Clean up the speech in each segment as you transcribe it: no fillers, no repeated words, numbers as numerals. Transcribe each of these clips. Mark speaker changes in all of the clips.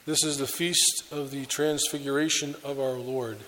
Speaker 1: This is the feast of the Transfiguration of our Lord.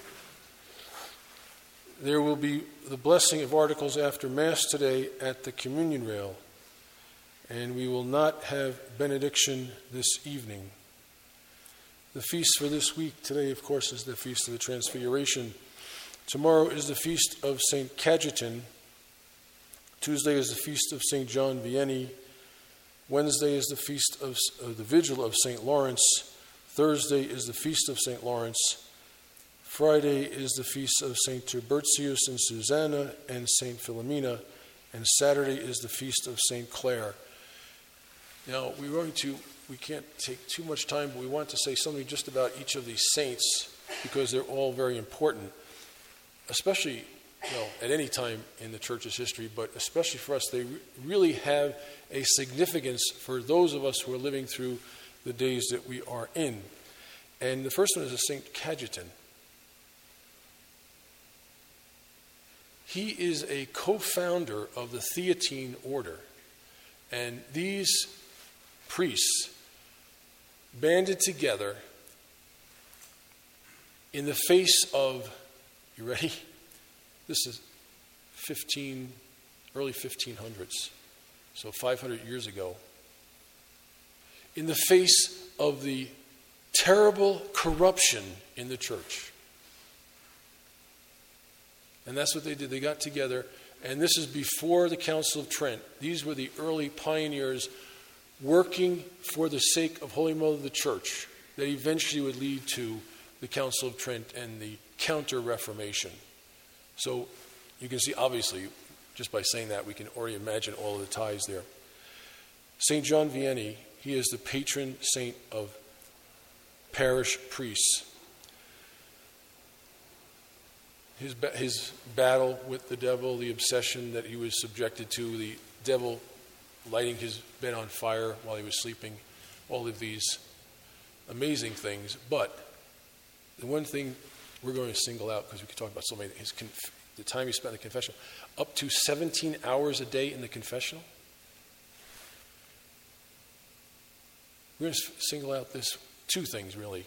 Speaker 1: There will be the blessing of articles after Mass today at the communion rail, and we will not have benediction this evening. The feast for this week today, of course, is the Feast of the Transfiguration. Tomorrow is the Feast of St. Cajetan. Tuesday is the Feast of St. John Vianney. Wednesday is the Feast of the Vigil of St. Lawrence. Thursday is the Feast of St. Lawrence. Friday is the Feast of St. Tiburtius and Susanna and St. Philomena. And Saturday is the Feast of St. Clare. Now, we can't take too much time, but we want to say something just about each of these saints because they're all very important, especially at any time in the Church's history, but especially for us. They really have a significance for those of us who are living through the days that we are in. And the first one is St. Cajetan. He is a co-founder of the Theatine order. And these priests banded together in the face of, you ready? This is early 1500s, so 500 years ago. In the face of the terrible corruption in the church. And that's what they did. They got together, and this is before the Council of Trent. These were the early pioneers working for the sake of Holy Mother of the Church that eventually would lead to the Council of Trent and the Counter-Reformation. So you can see, obviously, just by saying that, we can already imagine all of the ties there. St. John Vianney, he is the patron saint of parish priests. His battle with the devil, the obsession that he was subjected to, the devil lighting his bed on fire while he was sleeping, all of these amazing things. But the one thing we're going to single out, because we could talk about so many, the time he spent in the confessional, up to 17 hours a day in the confessional. We're going to single out two things, really.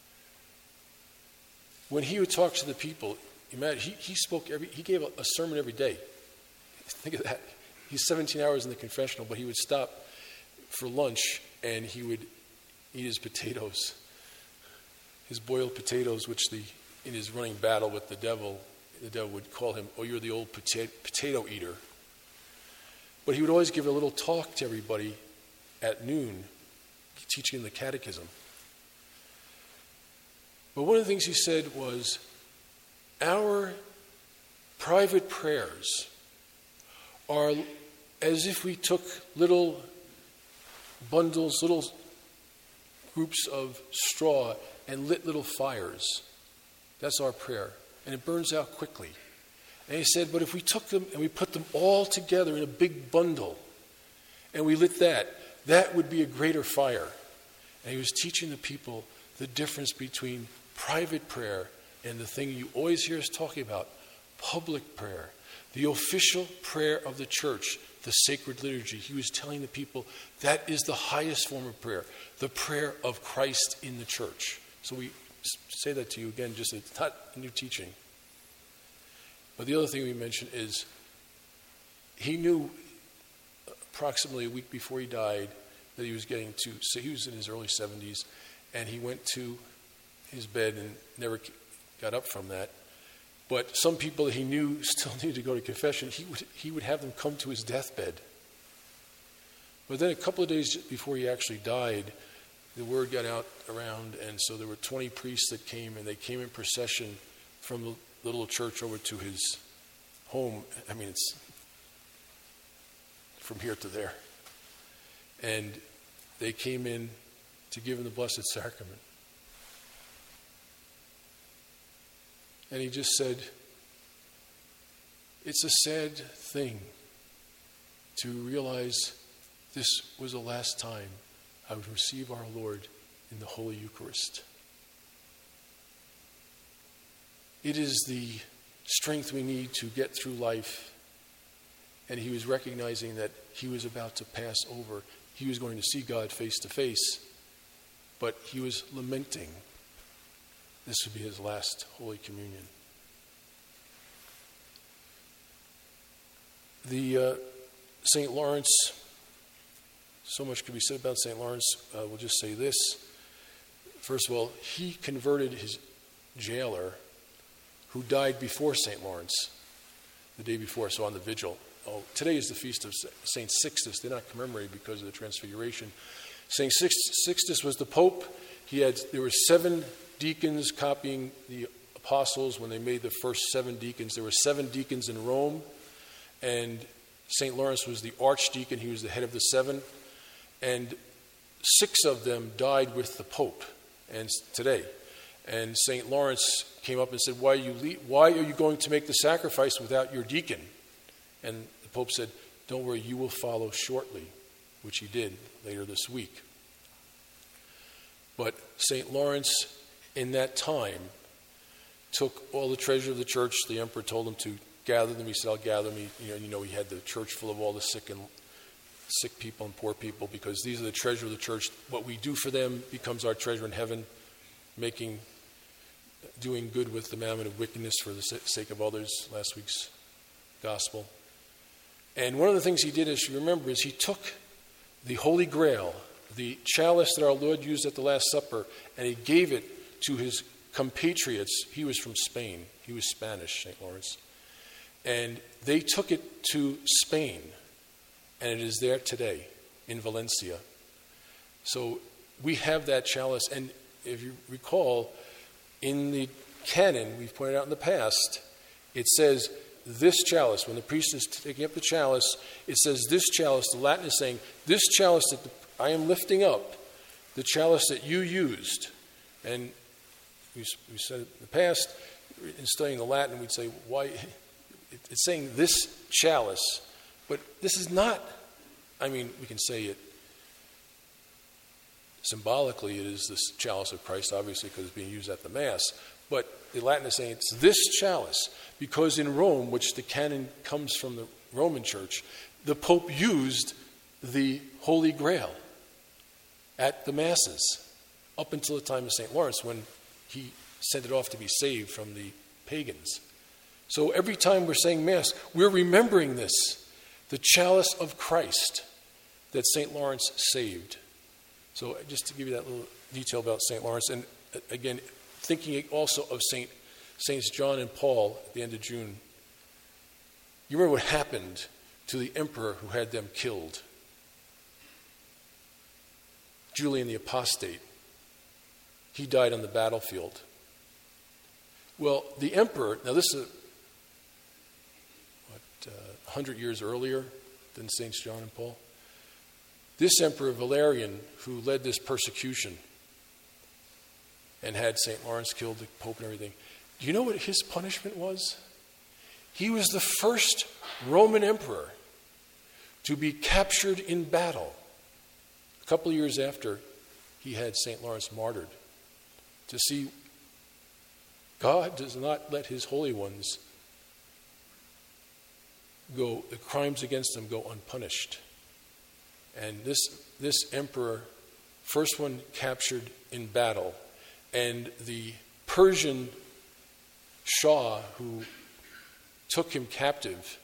Speaker 1: When he would talk to the people, imagine, he gave a sermon every day. Think of that. He's 17 hours in the confessional, but he would stop for lunch and he would eat his potatoes, his boiled potatoes, which in his running battle with the devil would call him, "Oh, you're the old potato eater." But he would always give a little talk to everybody at noon, teaching them the catechism. But one of the things he said was, our private prayers are as if we took little bundles, little groups of straw and lit little fires. That's our prayer. And it burns out quickly. And he said, but if we took them and we put them all together in a big bundle and we lit that would be a greater fire. And he was teaching the people the difference between private prayer and the thing you always hear us talking about, public prayer, the official prayer of the church, the sacred liturgy. He was telling the people that is the highest form of prayer, the prayer of Christ in the church. So we say that to you again, just it's not a new teaching. But the other thing we mentioned is he knew approximately a week before he died that he was he was in his early 70s, and he went to his bed and never got up from that. But some people that he knew still needed to go to confession, he would have them come to his deathbed. But then a couple of days before he actually died, the word got out around, and so there were 20 priests that came, and they came in procession from the little church over to his home. I mean, it's from here to there. And they came in to give him the Blessed Sacrament. And he just said, it's a sad thing to realize this was the last time I would receive our Lord in the Holy Eucharist. It is the strength we need to get through life. And he was recognizing that he was about to pass over. He was going to see God face to face. but he was lamenting this would be his last Holy Communion. The St. Lawrence, so much could be said about St. Lawrence. We'll just say this. First of all, he converted his jailer who died before St. Lawrence, the day before, so on the vigil. Today is the feast of St. Sixtus. They're not commemorated because of the Transfiguration. St. Sixtus was the Pope. There were 7 deacons copying the apostles when they made the first 7 deacons. There were 7 deacons in Rome, and St. Lawrence was the archdeacon. He was the head of the 7, and 6 of them died with the Pope and today. And St. Lawrence came up and said, why are you going to make the sacrifice without your deacon? And the Pope said, don't worry, you will follow shortly, which he did later this week. But St. Lawrence, in that time, took all the treasure of the church. The emperor told him to gather them. He said, I'll gather them. He had the church full of all the sick people and poor people, because these are the treasure of the church. What we do for them becomes our treasure in heaven, doing good with the mammon of wickedness for the sake of others, last week's gospel. And one of the things he did, as you remember, is he took the Holy Grail, the chalice that our Lord used at the Last Supper, and he gave it to his compatriots. He was from Spain. He was Spanish, St. Lawrence. And they took it to Spain, and it is there today in Valencia. So we have that chalice, and if you recall, in the canon, we've pointed out in the past, it says this chalice. When the priest is taking up the chalice, it says this chalice. The Latin is saying, this chalice that I am lifting up, the chalice that you used. And we said it in the past, in studying the Latin, we'd say, why? It's saying this chalice, but this is not, we can say it symbolically, it is this chalice of Christ, obviously, because it's being used at the Mass. But the Latin is saying it's this chalice, because in Rome, which the canon comes from the Roman Church, the Pope used the Holy Grail at the Masses up until the time of St. Lawrence, when he sent it off to be saved from the pagans. So every time we're saying Mass, we're remembering this, the chalice of Christ that St. Lawrence saved. So just to give you that little detail about St. Lawrence, and again, thinking also of Saints John and Paul at the end of June. You remember what happened to the emperor who had them killed? Julian the Apostate. He died on the battlefield. Well, the emperor, now this is 100 years earlier than Saints John and Paul. This emperor Valerian, who led this persecution and had St. Lawrence killed, the Pope and everything, do you know what his punishment was? He was the first Roman emperor to be captured in battle. A couple of years after he had St. Lawrence martyred, to see God does not let his holy ones go, the crimes against them go unpunished. And this emperor, first one captured in battle, and the Persian Shah who took him captive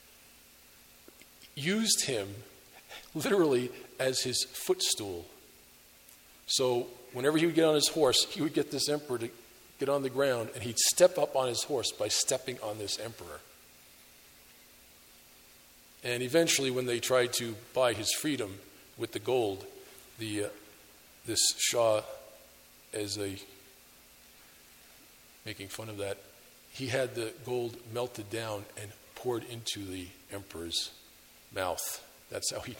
Speaker 1: used him literally as his footstool. So whenever he would get on his horse, he would get this emperor to get on the ground, and he'd step up on his horse by stepping on this emperor. And eventually, when they tried to buy his freedom with the gold, this Shah, making fun of that, he had the gold melted down and poured into the emperor's mouth. That's how he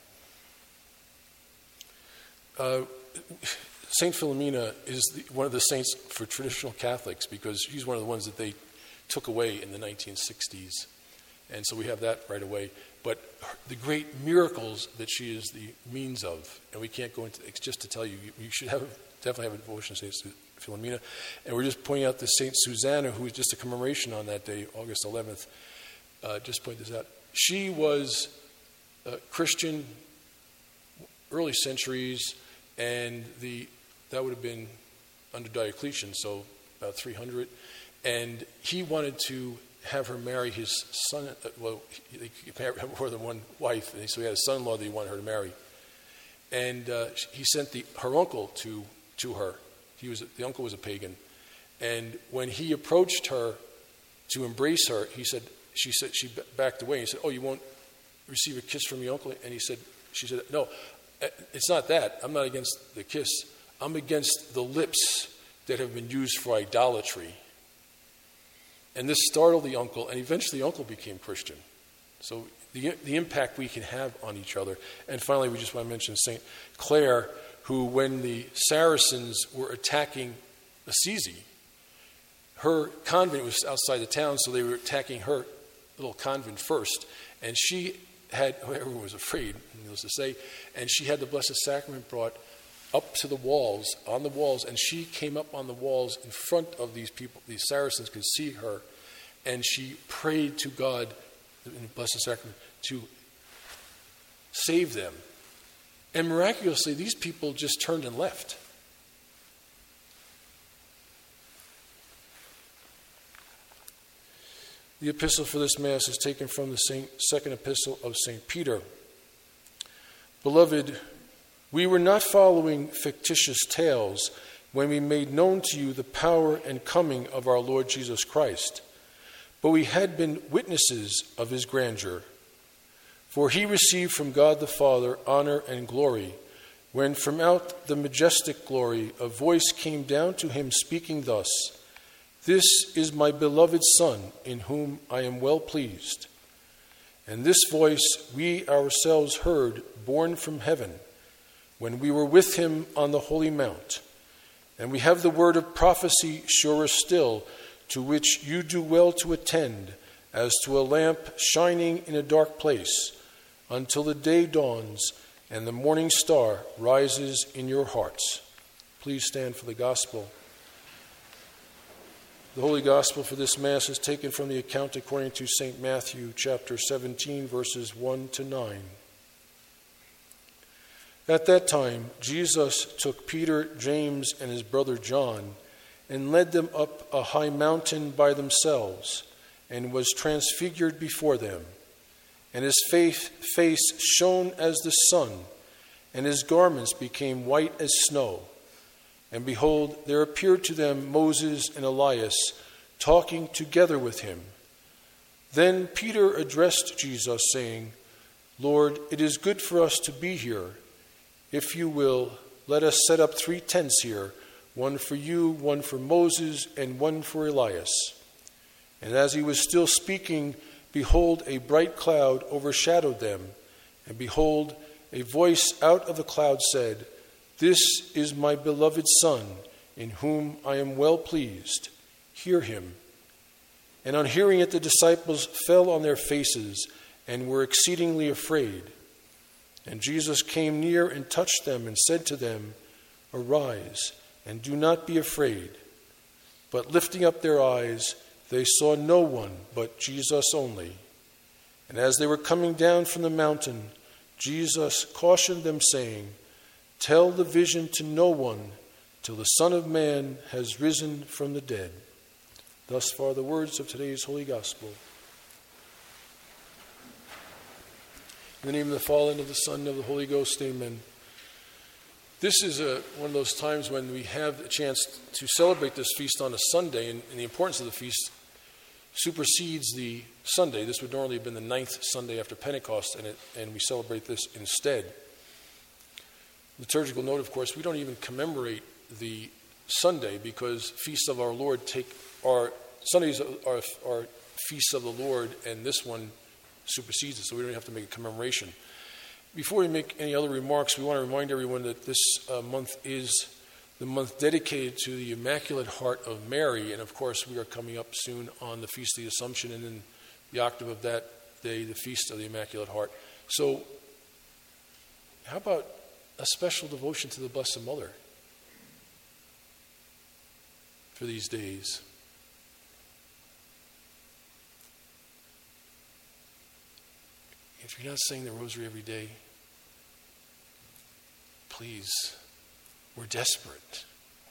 Speaker 1: died. Saint Philomena is one of the saints for traditional Catholics, because she's one of the ones that they took away in the 1960s. And so we have that right away. But the great miracles that she is the means of, and we can't go into, it's just to tell you, you should definitely have a devotion to St. Philomena. And we're just pointing out the St. Susanna, who is just a commemoration on that day, August 11th. Just point this out. She was a Christian, early centuries, and the That would have been under Diocletian, so about 300. And he wanted to have her marry his son. Well, he had more than one wife, and so he had a son-in-law that he wanted her to marry. And he sent her uncle to her. The uncle was a pagan. And when he approached her to embrace her, she backed away. He said, "Oh, you won't receive a kiss from your uncle?" And she said, "No, it's not that. I'm not against the kiss. I'm against the lips that have been used for idolatry." And this startled the uncle, and eventually the uncle became Christian. So the impact we can have on each other. And finally, we just want to mention St. Clare, who, when the Saracens were attacking Assisi, her convent was outside the town, so they were attacking her little convent first. And she had, everyone was afraid, needless to say, and she had the Blessed Sacrament brought up to the walls, on the walls, and she came up on the walls in front of these people. These Saracens could see her, and she prayed to God in the Blessed Sacrament to save them. And miraculously, these people just turned and left. The epistle for this Mass is taken from the second epistle of St. Peter. Beloved, we were not following fictitious tales when we made known to you the power and coming of our Lord Jesus Christ, but we had been witnesses of his grandeur. For he received from God the Father honor and glory, when from out the majestic glory a voice came down to him speaking thus, "This is my beloved Son, in whom I am well pleased." And this voice we ourselves heard, borne from heaven, when we were with him on the holy mount. And we have the word of prophecy surer still, to which you do well to attend, as to a lamp shining in a dark place, until the day dawns and the morning star rises in your hearts. Please stand for the gospel. The Holy Gospel for this Mass is taken from the account according to St. Matthew, chapter 17, verses 1 to 9. At that time, Jesus took Peter, James, and his brother John, and led them up a high mountain by themselves, and was transfigured before them. And his face shone as the sun, and his garments became white as snow. And behold, there appeared to them Moses and Elias, talking together with him. Then Peter addressed Jesus, saying, "Lord, it is good for us to be here. If you will, let us set up 3 tents here, one for you, one for Moses, and one for Elias." And as he was still speaking, behold, a bright cloud overshadowed them. And behold, a voice out of the cloud said, "This is my beloved Son, in whom I am well pleased. Hear him." And on hearing it, the disciples fell on their faces and were exceedingly afraid. And Jesus came near and touched them and said to them, "Arise, and do not be afraid." But lifting up their eyes, they saw no one but Jesus only. And as they were coming down from the mountain, Jesus cautioned them, saying, "Tell the vision to no one till the Son of Man has risen from the dead." Thus far the words of today's Holy Gospel. In the name of the Father, and of the Son, and of the Holy Ghost, amen. This is one of those times when we have a chance to celebrate this feast on a Sunday, and the importance of the feast supersedes the Sunday. This would normally have been the 9th Sunday after Pentecost, and we celebrate this instead. Liturgical note, of course, we don't even commemorate the Sunday because feasts of our Lord Sundays are feasts of the Lord, and this one supersedes it, so we don't have to make a commemoration. Before we make any other remarks, we want to remind everyone that this month is the month dedicated to the Immaculate Heart of Mary, and of course we are coming up soon on the Feast of the Assumption, and in the octave of that day, the Feast of the Immaculate Heart. So how about a special devotion to the Blessed Mother for these days? If you're not saying the rosary every day, please We're desperate.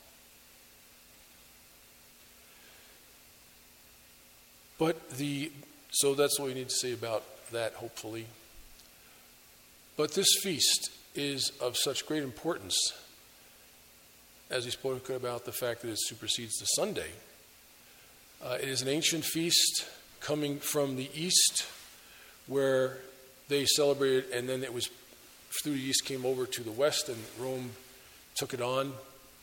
Speaker 1: So that's what we need to say about that, hopefully. But this feast is of such great importance, as we spoke about the fact that it supersedes the Sunday. It is an ancient feast coming from the east, where they celebrated, and then it was through the east came over to the west, and Rome took it on.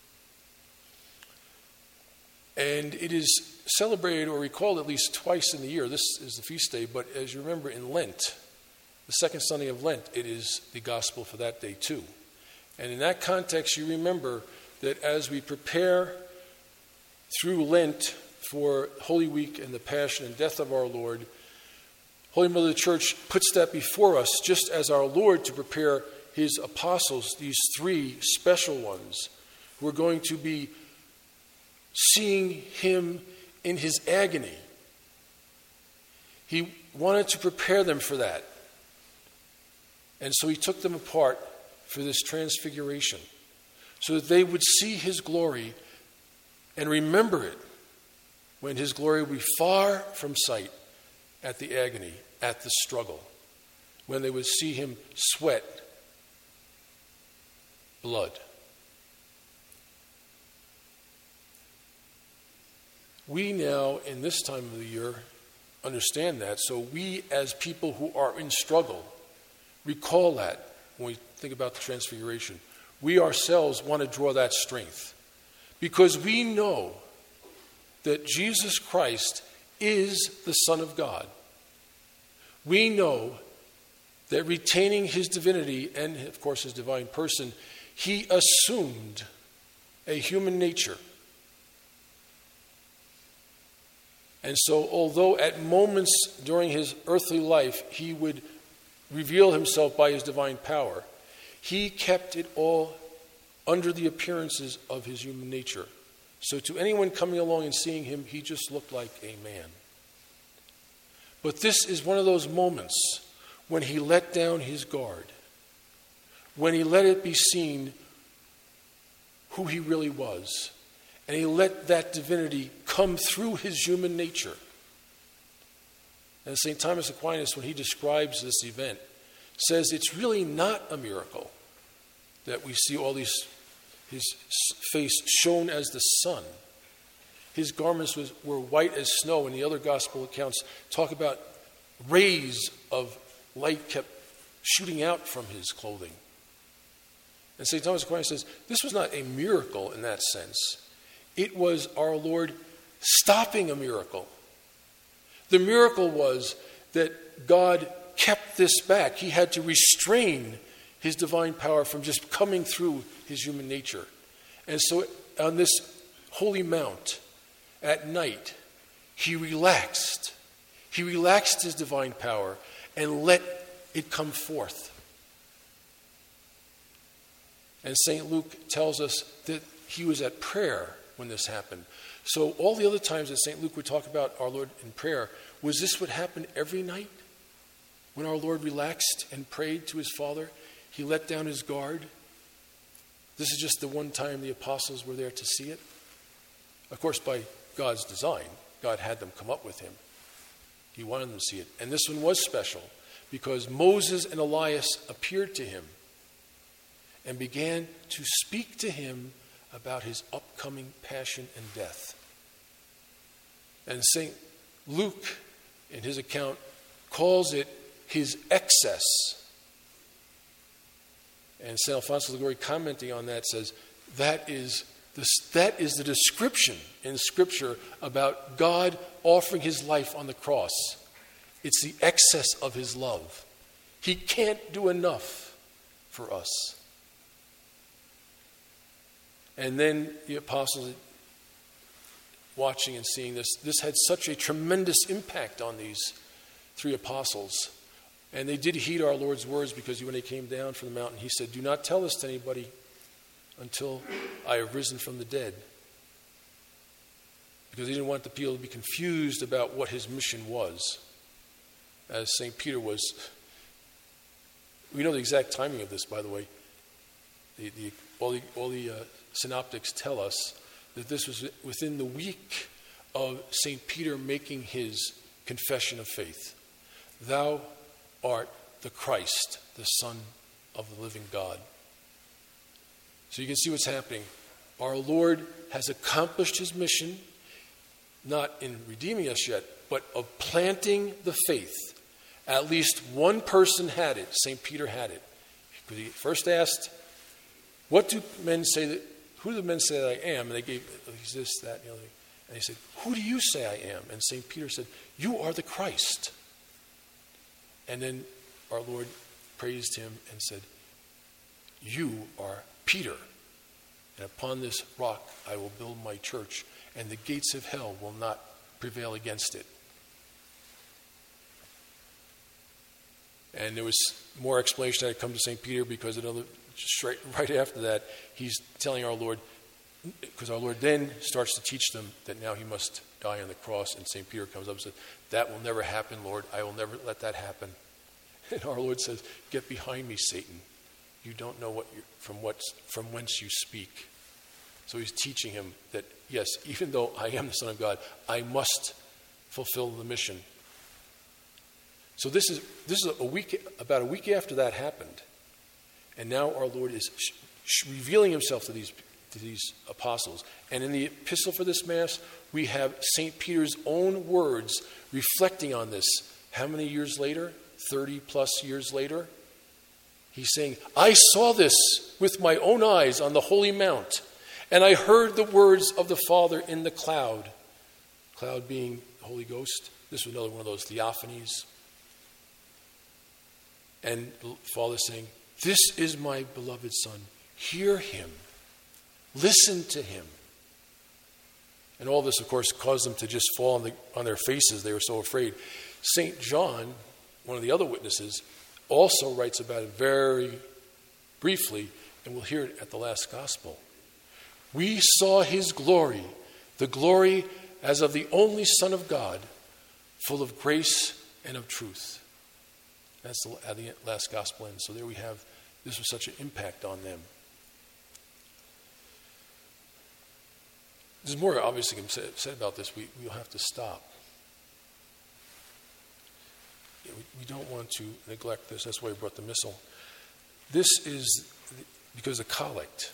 Speaker 1: And it is celebrated or recalled at least twice in the year. This is the feast day, but as you remember in Lent, the second Sunday of Lent, it is the gospel for that day too. And in that context, you remember that as we prepare through Lent for Holy Week and the Passion and Death of our Lord, Holy Mother of the Church puts that before us, just as our Lord to prepare his apostles, these three special ones, who are going to be seeing him in his agony. He wanted to prepare them for that. And so he took them apart for this transfiguration, so that they would see his glory and remember it when his glory would be far from sight at the agony, at the struggle, when they would see him sweat blood. We now, in this time of the year, understand that. So we, as people who are in struggle, recall that when we think about the transfiguration. We ourselves want to draw that strength, because we know that Jesus Christ is the Son of God. We know that retaining his divinity and, of course, his divine person, he assumed a human nature. And so, although at moments during his earthly life he would reveal himself by his divine power, he kept it all under the appearances of his human nature. So to anyone coming along and seeing him, he just looked like a man. But this is one of those moments when he let down his guard, when he let it be seen who he really was, and he let that divinity come through his human nature. And St. Thomas Aquinas, when he describes this event, says it's really not a miracle that we see all these, his face shone as the sun. His garments were white as snow, and the other gospel accounts talk about rays of light kept shooting out from his clothing. And St. Thomas Aquinas says this was not a miracle in that sense. It was our Lord stopping a miracle. The miracle was that God kept this back. He had to restrain his divine power from just coming through his human nature. And so on this holy mount at night, he relaxed. He relaxed his divine power and let it come forth. And St. Luke tells us that he was at prayer when this happened. So all the other times that St. Luke would talk about our Lord in prayer, was this what happened every night? When our Lord relaxed and prayed to his Father, he let down his guard? This is just the one time the apostles were there to see it? Of course, by God's design, God had them come up with him. He wanted them to see it. And this one was special because Moses and Elias appeared to him and began to speak to him about his upcoming passion and death. And St. Luke, in his account, calls it his excess. And St. Alphonsus Liguori, commenting on that, says that is the description in Scripture about God offering his life on the cross. It's the excess of his love. He can't do enough for us. And then the apostles, watching and seeing this had such a tremendous impact on these three apostles. And they did heed our Lord's words, because when he came down from the mountain, he said, "Do not tell this to anybody until I have risen from the dead." Because he didn't want the people to be confused about what his mission was. As St. Peter was. We know the exact timing of this, by the way. all the synoptics tell us that this was within the week of St. Peter making his confession of faith. Thou art the Christ, the Son of the living God. So you can see what's happening. Our Lord has accomplished his mission, not in redeeming us yet, but of planting the faith. At least one person had it. St. Peter had it. Because he first asked, who do men say that I am? And they gave, he's this, that, and the other thing. And he said, who do you say I am? And St. Peter said, you are the Christ. And then our Lord praised him and said, you are Peter. And upon this rock I will build my church, and the gates of hell will not prevail against it. And there was more explanation that had come to St. Peter because right after that, he's telling our Lord, because our Lord then starts to teach them that now he must die on the cross. And St. Peter comes up and says, that will never happen, Lord. I will never let that happen. And our Lord says, get behind me, Satan. You don't know from whence you speak. So he's teaching him that, yes, even though I am the Son of God, I must fulfill the mission. So this is about a week after that happened. And now our Lord is revealing himself to these apostles. And in the epistle for this Mass, we have St. Peter's own words reflecting on this. How many years later? 30 plus years later? He's saying, I saw this with my own eyes on the Holy Mount, and I heard the words of the Father in the cloud. Cloud being the Holy Ghost. This was another one of those theophanies. And the Father saying, this is my beloved Son. Hear him. Listen to him. And all this, of course, caused them to just fall on their faces. They were so afraid. St. John, one of the other witnesses, also writes about it very briefly, and we'll hear it at the last gospel. We saw his glory, the glory as of the only Son of God, full of grace and of truth. That's how the last gospel ends. So there we have, this was such an impact on them. There's more obviously said about this. We'll have to stop. We don't want to neglect this. That's why we brought the missal. This is because of the collect.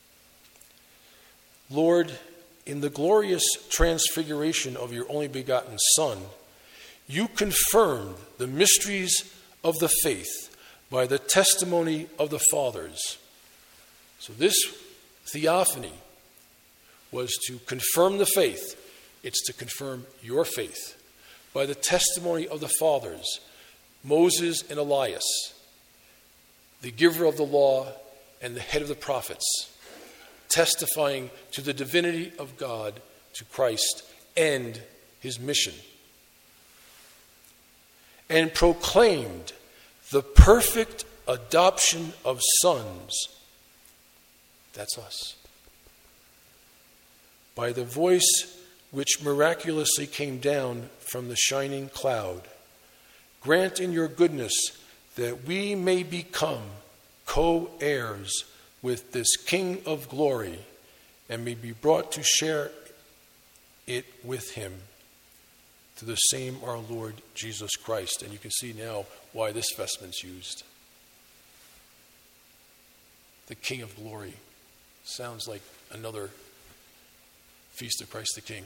Speaker 1: Lord, in the glorious transfiguration of your only begotten Son, you confirmed the mysteries of the faith by the testimony of the fathers. So this theophany was to confirm the faith. It's to confirm your faith by the testimony of the fathers, Moses and Elias, the giver of the law and the head of the prophets, testifying to the divinity of God, to Christ, and his mission. And proclaimed the perfect adoption of sons. That's us. By the voice which miraculously came down from the shining cloud. Grant in your goodness that we may become co-heirs with this King of glory and may be brought to share it with him, to the same our Lord Jesus Christ. And you can see now why this vestment's used. The King of glory. Sounds like another Feast of Christ the King.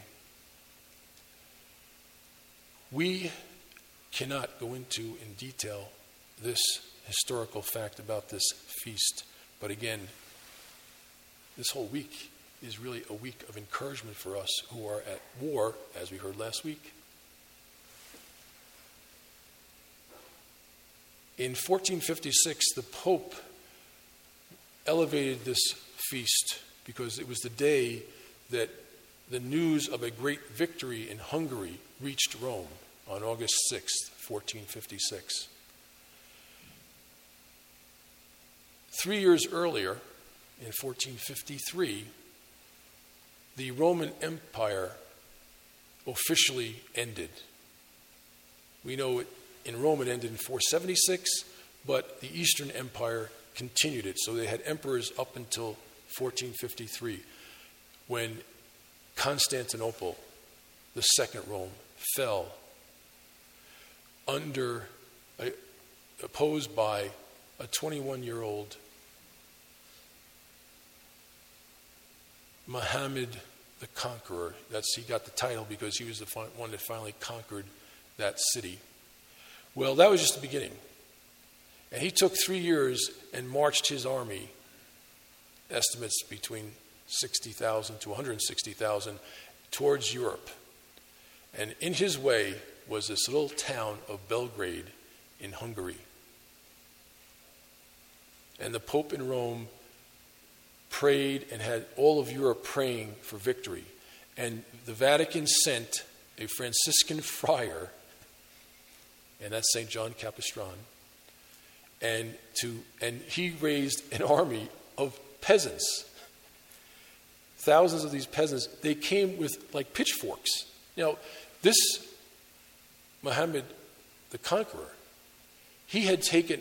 Speaker 1: We cannot go into in detail this historical fact about this feast. But again, this whole week is really a week of encouragement for us who are at war, as we heard last week. In 1456, the Pope elevated this feast because it was the day that the news of a great victory in Hungary reached Rome on August 6th, 1456. 3 years earlier, in 1453, the Roman Empire officially ended. We know in Rome it ended in 476, but the Eastern Empire continued it. So they had emperors up until 1453, when Constantinople, the second Rome, fell opposed by a 21-year-old Muhammad the Conqueror. He got the title because he was the one that finally conquered that city. Well, that was just the beginning. And he took 3 years and marched his army, estimates between 60,000 to 160,000, towards Europe. And in his way was this little town of Belgrade in Hungary. And the Pope in Rome prayed and had all of Europe praying for victory. And the Vatican sent a Franciscan friar, and that's St. John Capistran, and he raised an army of peasants. Thousands of these peasants, they came with like pitchforks. Now, this Muhammad the Conqueror, he had taken,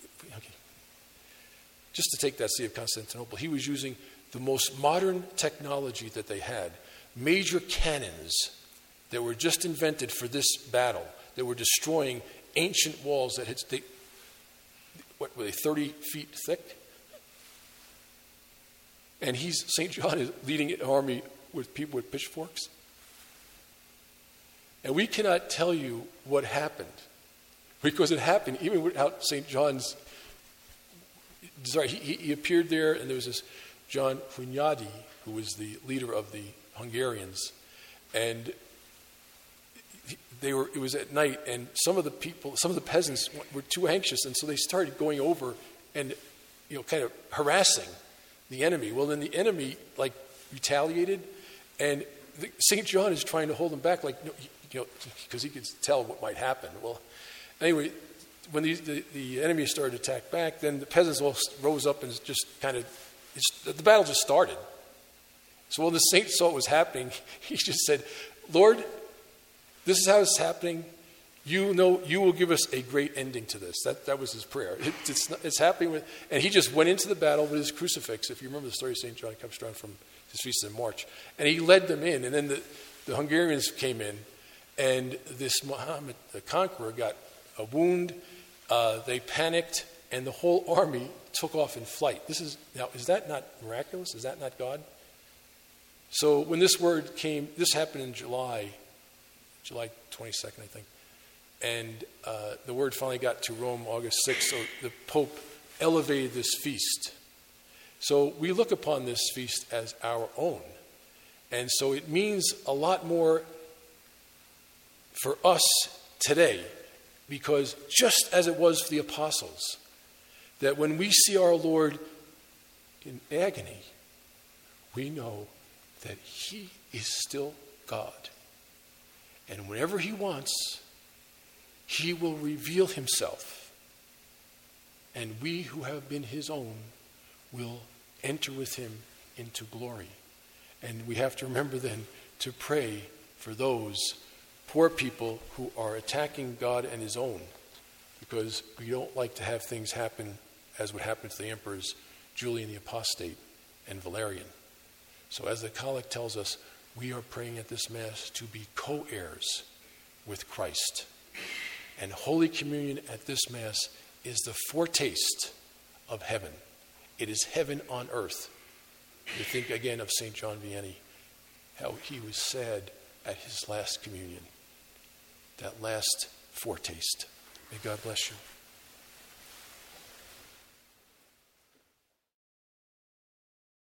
Speaker 1: just to take that city of Constantinople, he was using the most modern technology that they had, major cannons that were just invented for this battle, that were destroying ancient walls that what were they, 30 feet thick? And St. John is leading an army with people with pitchforks. And we cannot tell you what happened, because it happened even without St. John's. Sorry, he appeared there, and there was this John Hunyadi, who was the leader of the Hungarians, and it was at night, and some of the peasants were too anxious, and so they started going over and kind of harassing the enemy. Well, then the enemy retaliated, and St. John is trying to hold them back, because he could tell what might happen. Well, anyway, when the enemy started to attack back, then the peasants all rose up and just the battle just started. So when the saint saw what was happening, he just said, "Lord, this is how it's happening. You will give us a great ending to this." That was his prayer. It's happening and he just went into the battle with his crucifix. If you remember the story of St. John Capistran from his feast in March, and he led them in, and then the Hungarians came in, and this Muhammad the Conqueror got a wound. They panicked, and the whole army took off in flight. Is that not miraculous? Is that not God? So when this word came, this happened in July 22nd, I think. And the word finally got to Rome August 6th, so the Pope elevated this feast. So we look upon this feast as our own. And so it means a lot more for us today, because just as it was for the apostles, that when we see our Lord in agony, we know that he is still God. And whenever he wants, he will reveal himself. And we who have been his own will enter with him into glory. And we have to remember then to pray for those poor people who are attacking God and his own, because we don't like to have things happen as what happened to the emperors Julian the Apostate and Valerian. So as the collect tells us, we are praying at this Mass to be co-heirs with Christ. And Holy Communion at this Mass is the foretaste of heaven. It is heaven on earth. You think again of St. John Vianney, how he was sad at his last communion, that last foretaste. May God bless you.